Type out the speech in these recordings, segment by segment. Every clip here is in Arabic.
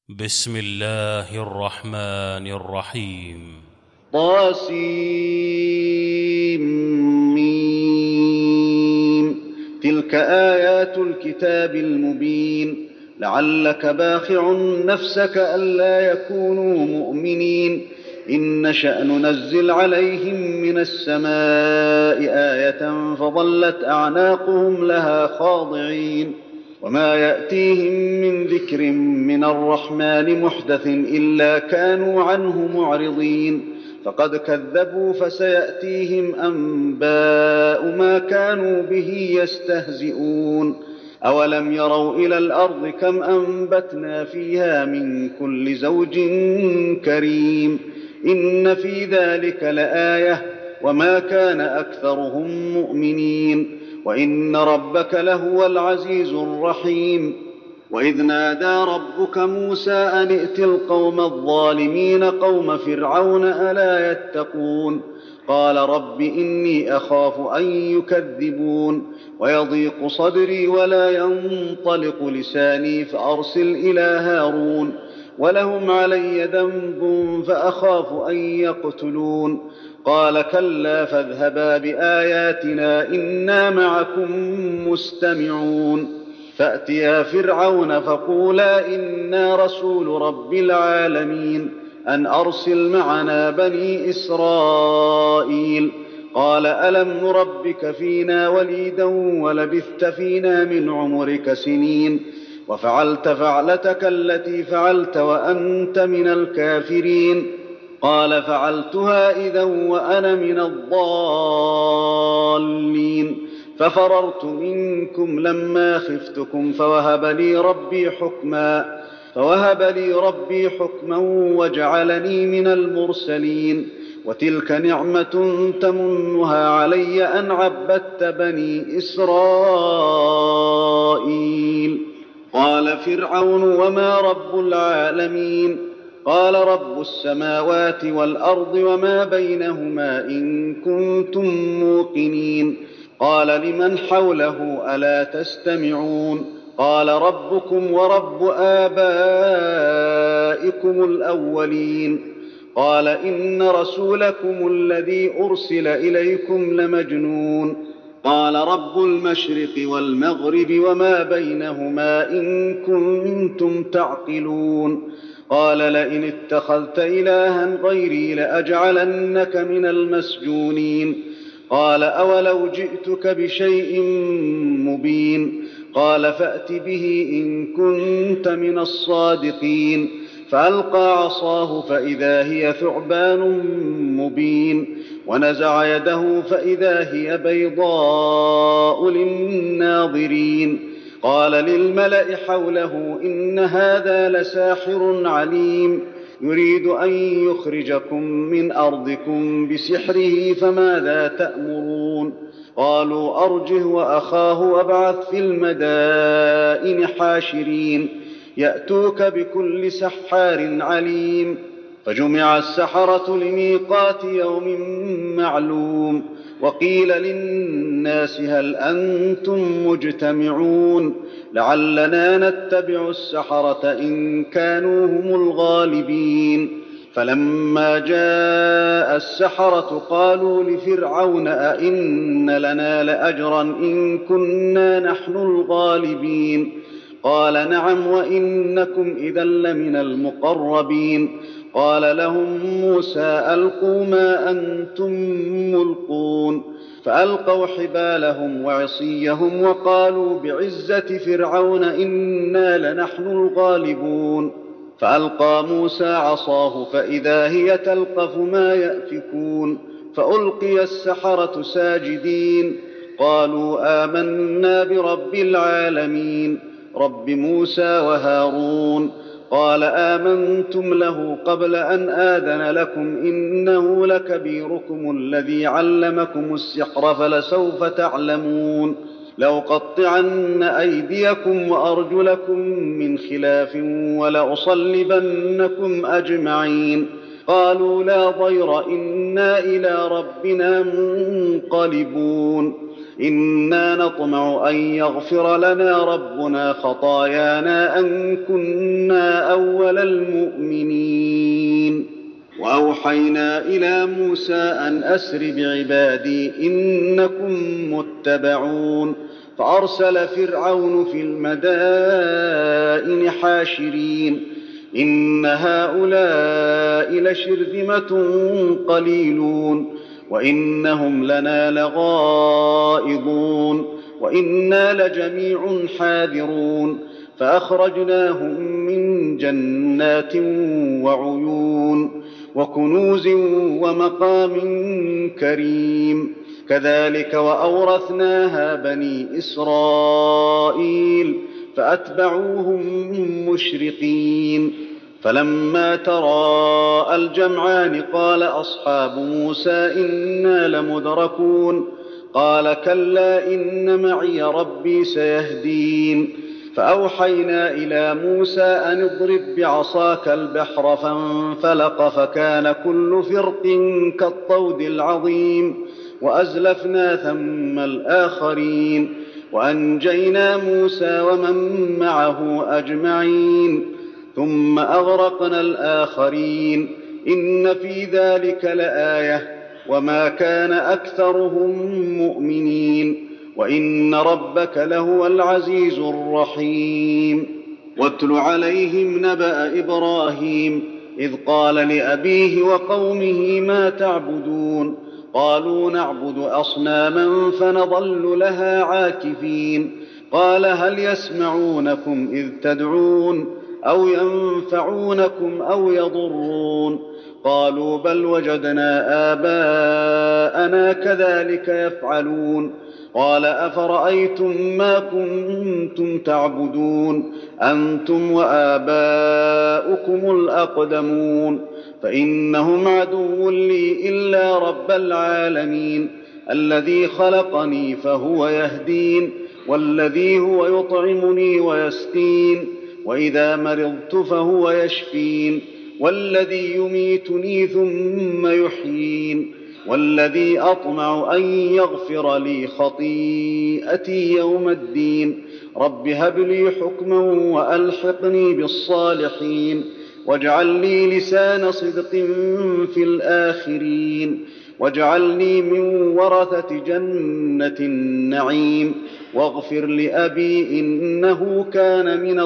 بسم الله الرحمن الرحيم. طاسيم. تلك آيات الكتاب المبين. لعلك باخع نفسك ألا يكونوا مؤمنين إن نشأ ننزل عليهم من السماء آية فظلت أعناقهم لها خاضعين وما يأتيهم من ذكر من الرحمن محدث إلا كانوا عنه معرضين فقد كذبوا فسيأتيهم أنباء ما كانوا به يستهزئون أولم يروا إلى الأرض كم أنبتنا فيها من كل زوج كريم إن في ذلك لآية وما كان أكثرهم مؤمنين وإن ربك لهو العزيز الرحيم وإذ نادى ربك موسى أن ائت القوم الظالمين قوم فرعون ألا يتقون قال رب إني أخاف أن يكذبون ويضيق صدري ولا ينطلق لساني فأرسل إلى هارون ولهم علي ذنب فأخاف أن يقتلون قال كلا فاذهبا بآياتنا إنا معكم مستمعون فأتيا فرعون فقولا إنا رسول رب العالمين أن أرسل معنا بني إسرائيل قال ألم نربك فينا وليدا ولبثت فينا من عمرك سنين وفعلت فعلتك التي فعلت وأنت من الكافرين قال فعلتها إذا وأنا من الضالين ففررت منكم لما خفتكم فوهب لي ربي حكما وجعلني من المرسلين وتلك نعمة تمنها علي أن عبدت بني إسرائيل قال فرعون وما رب العالمين قال رب السماوات والأرض وما بينهما إن كنتم موقنين قال لمن حوله ألا تستمعون قال ربكم ورب آبائكم الأولين قال إن رسولكم الذي أرسل إليكم لمجنون قال رب المشرق والمغرب وما بينهما إن كنتم تعقلون قال لئن اتخذت إلها غيري لأجعلنك من المسجونين قال أولو جئتك بشيء مبين قال فأت به إن كنت من الصادقين فألقى عصاه فإذا هي ثعبان مبين ونزع يده فإذا هي بيضاء للناظرين قال للملأ حوله إن هذا لساحر عليم يريد أن يخرجكم من أرضكم بسحره فماذا تأمرون قالوا أرجه وأخاه وابعث في المدائن حاشرين يأتوك بكل سحار عليم فجمع السحرة لميقات يوم معلوم وقيل للناس هل أنتم مجتمعون لعلنا نتبع السحرة إن كانوا هم الغالبين فلما جاء السحرة قالوا لفرعون أئن لنا لأجرا إن كنا نحن الغالبين قال نعم وإنكم إذا لمن المقربين قال لهم موسى ألقوا ما أنتم ملقون فألقوا حبالهم وعصيهم وقالوا بعزة فرعون إنا لنحن الغالبون فألقى موسى عصاه فإذا هي تلقف ما يأفكون فألقي السحرة ساجدين قالوا آمنا برب العالمين رب موسى وهارون قال آمنتم له قبل أن آذن لكم إنه لكبيركم الذي علمكم السحر فلسوف تعلمون لأقطعن أيديكم وأرجلكم من خلاف ولأصلبنكم أجمعين قالوا لا ضير إنا إلى ربنا منقلبون إنا نطمع أن يغفر لنا ربنا خطايانا أن كنا أول المؤمنين. وأوحينا إلى موسى أن أسر بعبادي إنكم متبعون. فأرسل فرعون في المدائن حاشرين إن هؤلاء لشرذمة قليلون وإنهم لنا لغائظون وإنا لجميع حاذرون. فأخرجناهم من جنات وعيون وكنوز ومقام كريم. كذلك وأورثناها بني إسرائيل فأتبعوهم مشرقين. فلما تراءى الجمعان قال أصحاب موسى إنا لمدركون. قال كلا إن معي ربي سيهدين. فأوحينا إلى موسى أن اضرب بعصاك البحر فانفلق فكان كل فرق كالطود العظيم وأزلفنا ثم الآخرين وأنجينا موسى ومن معه أجمعين ثم أغرقنا الآخرين. إن في ذلك لآية وما كان أكثرهم مؤمنين وإن ربك لهو العزيز الرحيم. واتل عليهم نبأ إبراهيم إذ قال لأبيه وقومه ما تعبدون قالوا نعبد أصناما فنظل لها عاكفين. قال هل يسمعونكم إذ تدعون أو ينفعونكم أو يضرون؟ قالوا بل وجدنا آباءنا كذلك يفعلون. قال أفرأيتم ما كنتم تعبدون أنتم وآباؤكم الأقدمون فإنهم عدو لي إلا رب العالمين الذي خلقني فهو يهدين والذي هو يطعمني ويسقين وإذا مرضت فهو يشفين والذي يميتني ثم يحيين والذي أطمع أن يغفر لي خطيئتي يوم الدين. رب هب لي حكما وألحقني بالصالحين واجعل لي لسان صدق في الآخرين واجعلني من ورثة جنة النعيم واغفر لأبي إنه كان من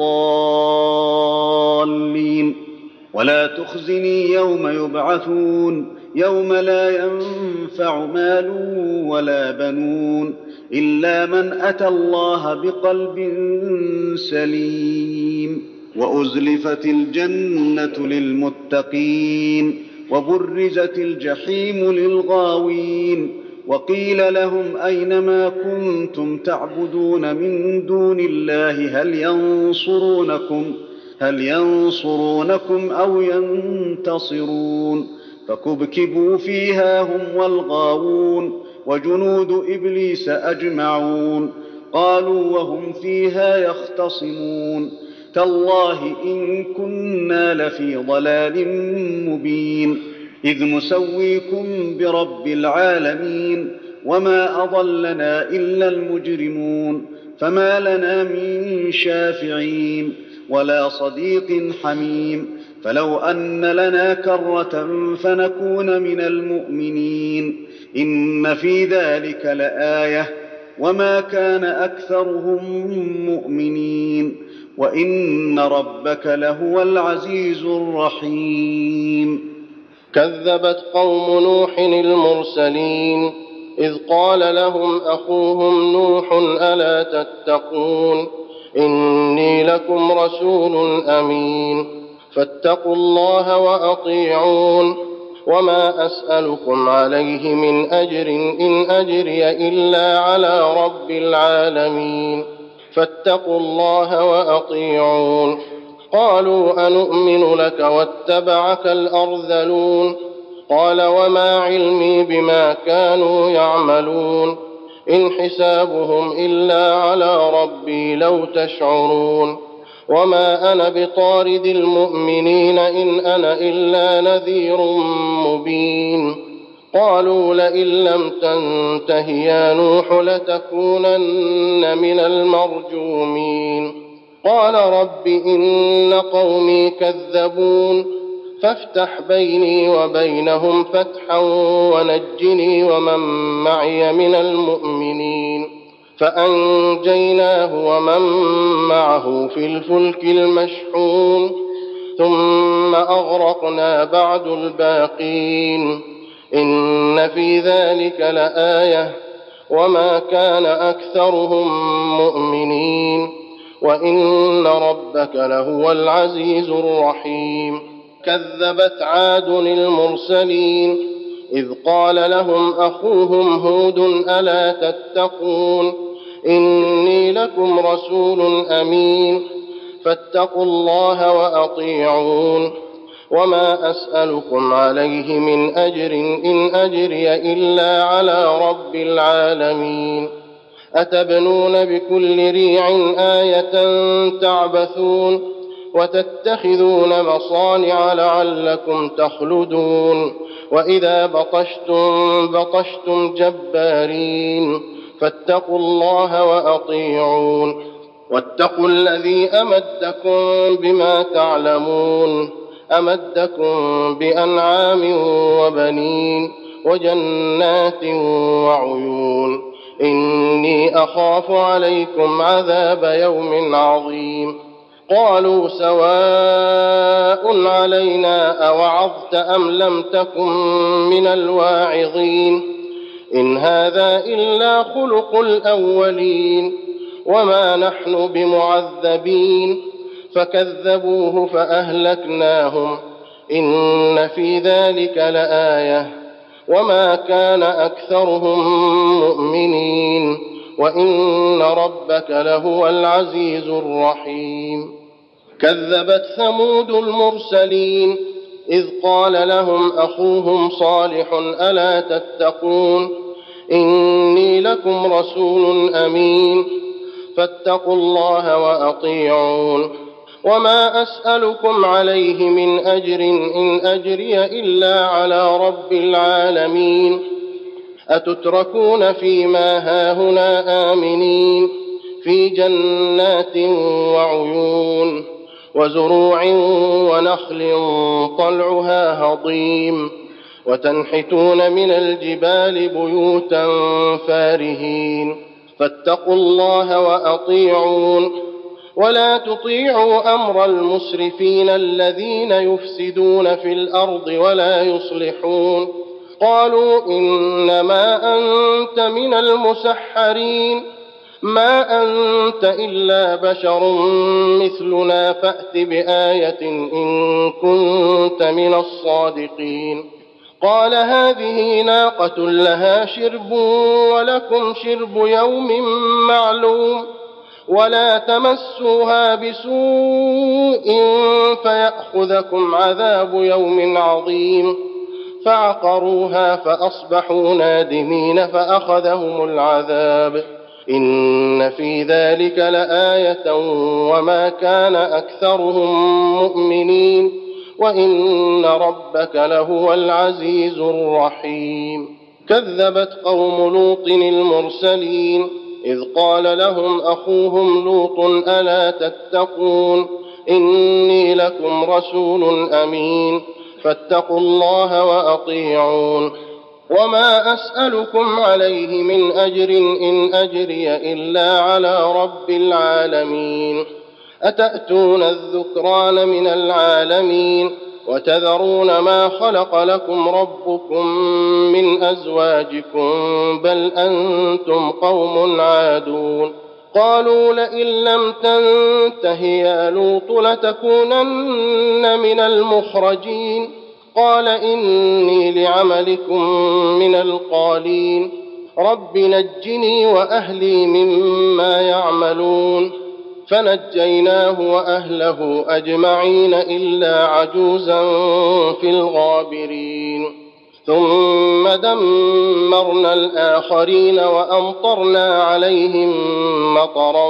الضالين. ولا تخزني يوم يبعثون يوم لا ينفع مال ولا بنون إلا من أتى الله بقلب سليم. وأزلفت الجنة للمتقين وبرزت الجحيم للغاوين وقيل لهم أين ما كنتم تعبدون من دون الله هل ينصرونكم أو ينتصرون؟ فكبكبوا فيها هم والغاوون وجنود إبليس أجمعون قالوا وهم فيها يختصمون تالله إن كنا لفي ضلال مبين إذ نسويكم برب العالمين وما أضلنا إلا المجرمون فما لنا من شافعين ولا صديق حميم فلو أن لنا كرة فنكون من المؤمنين إن في ذلك لآية وما كان أكثرهم مؤمنين وإن ربك لهو العزيز الرحيم. كذبت قوم نوح المرسلين إذ قال لهم أخوهم نوح ألا تتقون إني لكم رسول أمين فاتقوا الله وأطيعون وما أسألكم عليه من أجر إن أجري إلا على رب العالمين فاتقوا الله وأطيعون. قالوا أنؤمن لك واتبعك الأرذلون قال وما علمي بما كانوا يعملون إن حسابهم إلا على ربي لو تشعرون وما أنا بطارد المؤمنين إن أنا إلا نذير مبين. قالوا لئن لم تنته يا نوح لتكونن من المرجومين قال رب إن قومي كذبون فافتح بيني وبينهم فتحا ونجني ومن معي من المؤمنين فأنجيناه ومن معه في الفلك المشحون ثم أغرقنا بعد الباقين إن في ذلك لآية وما كان أكثرهم مؤمنين وإن ربك لهو العزيز الرحيم كذبت عاد المرسلين إذ قال لهم أخوهم هود ألا تتقون إني لكم رسول أمين فاتقوا الله وأطيعون وما أسألكم عليه من أجر إن أجري إلا على رب العالمين أتبنون بكل ريع آية تعبثون وتتخذون مصانع لعلكم تخلدون وإذا بطشتم جبارين فاتقوا الله وأطيعون واتقوا الذي أمدكم بما تعلمون أمدكم بأنعام وبنين وجنات وعيون إني أخاف عليكم عذاب يوم عظيم قالوا سواء علينا أوعظت أم لم تكن من الواعظين إن هذا إلا خلق الأولين وما نحن بمعذبين فكذبوه فأهلكناهم إن في ذلك لآية وما كان أكثرهم مؤمنين وإن ربك لهو العزيز الرحيم كذبت ثمود المرسلين إذ قال لهم أخوهم صالح ألا تتقون إني لكم رسول أمين فاتقوا الله وأطيعون وما أسألكم عليه من أجر إن أجري إلا على رب العالمين أتتركون فيما هاهنا آمنين في جنات وعيون وزروع ونخل طلعها هضيم وتنحتون من الجبال بيوتا فارهين فاتقوا الله وأطيعون ولا تطيعوا أمر المسرفين الذين يفسدون في الأرض ولا يصلحون قالوا إنما أنت من المسحرين ما أنت إلا بشر مثلنا فأت بآية إن كنت من الصادقين قال هذه ناقة لها شرب ولكم شرب يوم معلوم ولا تمسوها بسوء فيأخذكم عذاب يوم عظيم فعقروها فأصبحوا نادمين فأخذهم العذاب إن في ذلك لآية وما كان أكثرهم مؤمنين وإن ربك لهو العزيز الرحيم كذبت قوم لوط المرسلين إذ قال لهم أخوهم لوط ألا تتقون إني لكم رسول أمين فاتقوا الله وأطيعون وما أسألكم عليه من أجر إن أجري إلا على رب العالمين أتأتون الذكران من العالمين وتذرون ما خلق لكم ربكم من أزواجكم بل أنتم قوم عادون قالوا لئن لم تنته يا لوط لتكونن من المخرجين قال إني لعملكم من القالين رب نجني وأهلي مما يعملون فنجيناه وأهله أجمعين إلا عجوزا في الغابرين ثم دمرنا الآخرين وأمطرنا عليهم مطرا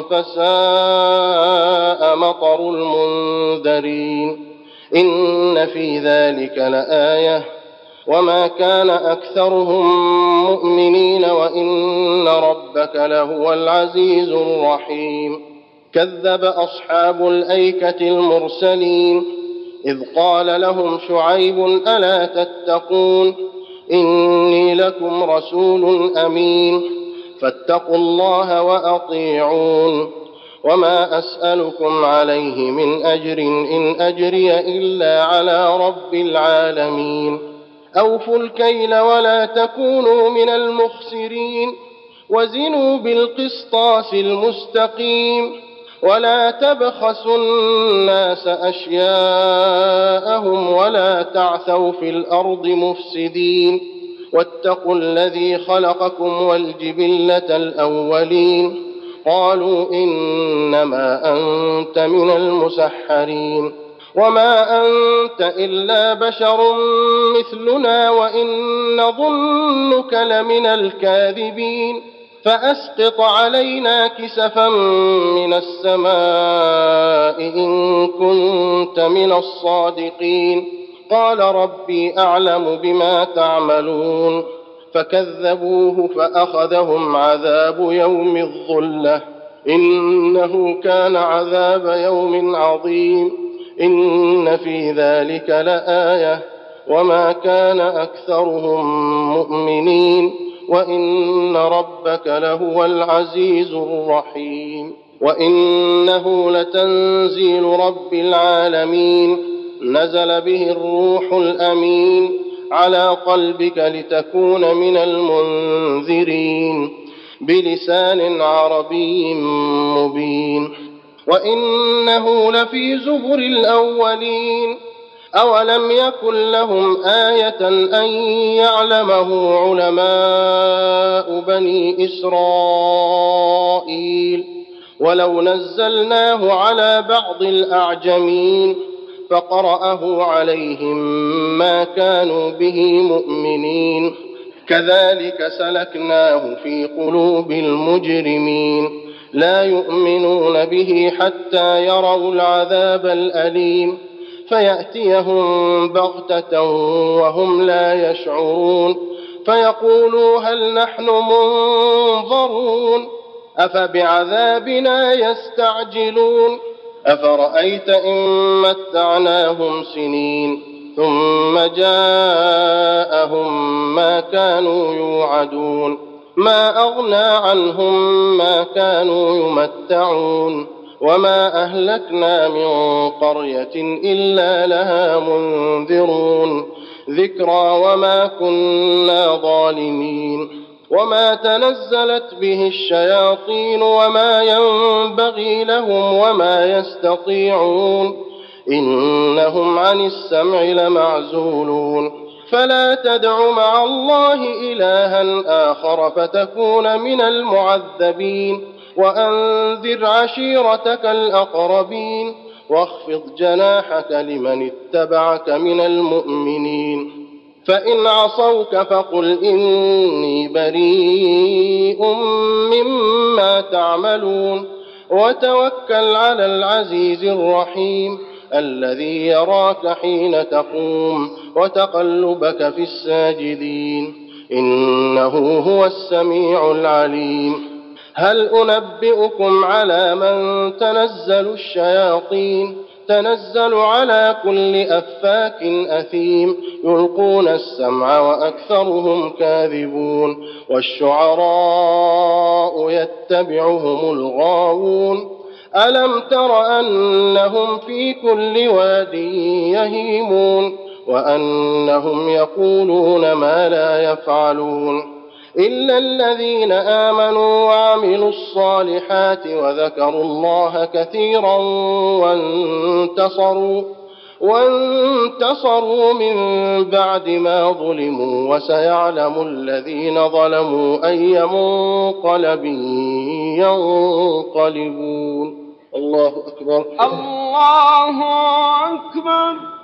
فساء مطر المنذرين إن في ذلك لآية وما كان أكثرهم مؤمنين وإن ربك لهو العزيز الرحيم. كذب أصحاب الأيكة المرسلين إذ قال لهم شعيب ألا تتقون إني لكم رسول أمين فاتقوا الله وأطيعون وما أسألكم عليه من أجر إن أجري إلا على رب العالمين. أوفوا الكيل ولا تكونوا من المخسرين وزنوا بالقسطاس المستقيم ولا تبخسوا الناس أشياءهم ولا تعثوا في الأرض مفسدين واتقوا الذي خلقكم والجبلة الأولين قالوا إنما أنت من المسحرين وما أنت إلا بشر مثلنا وإن نظنك لمن الكاذبين فأسقط علينا كسفا من السماء إن كنت من الصادقين قال ربي أعلم بما تعملون فكذبوه فأخذهم عذاب يوم الظلة إنه كان عذاب يوم عظيم إن في ذلك لآية وما كان أكثرهم مؤمنين وإن ربك لهو العزيز الرحيم. وإنه لتنزيل رب العالمين نزل به الروح الأمين على قلبك لتكون من المنذرين بلسان عربي مبين وإنه لفي زبر الأولين أولم يكن لهم آية أن يعلمه علماء بني إسرائيل ولو نزلناه على بعض الأعجمين فقرأه عليهم ما كانوا به مؤمنين كذلك سلكناه في قلوب المجرمين لا يؤمنون به حتى يروا العذاب الأليم فيأتيهم بغتة وهم لا يشعرون فيقولوا هل نحن منظرون أفبعذابنا يستعجلون أفرأيت إن متعناهم سنين ثم جاءهم ما كانوا يوعدون ما أغنى عنهم ما كانوا يمتعون وما أهلكنا من قرية إلا لها منذرون ذكرى وما كنا ظالمين وما تنزلت به الشياطين وما ينبغي لهم وما يستطيعون إنهم عن السمع لمعزولون فلا تدع مع الله إلها آخر فتكون من المعذبين وأنذر عشيرتك الأقربين واخفض جناحك لمن اتبعك من المؤمنين فإن عصوك فقل إني بريء مما تعملون وتوكل على العزيز الرحيم الذي يراك حين تقوم وتقلبك في الساجدين إنه هو السميع العليم. هل أنبئكم على من تنزل الشياطين تنزل على كل أفاك أثيم يلقون السمع وأكثرهم كاذبون والشعراء يتبعهم الغاوون ألم تر أنهم في كل واد يهيمون وأنهم يقولون ما لا يفعلون إلا الذين آمنوا وعملوا الصالحات وذكروا الله كثيرا وانتصروا من بعد ما ظلموا وسيعلم الذين ظلموا أي منقلب ينقلبون. الله أكبر. الله أكبر.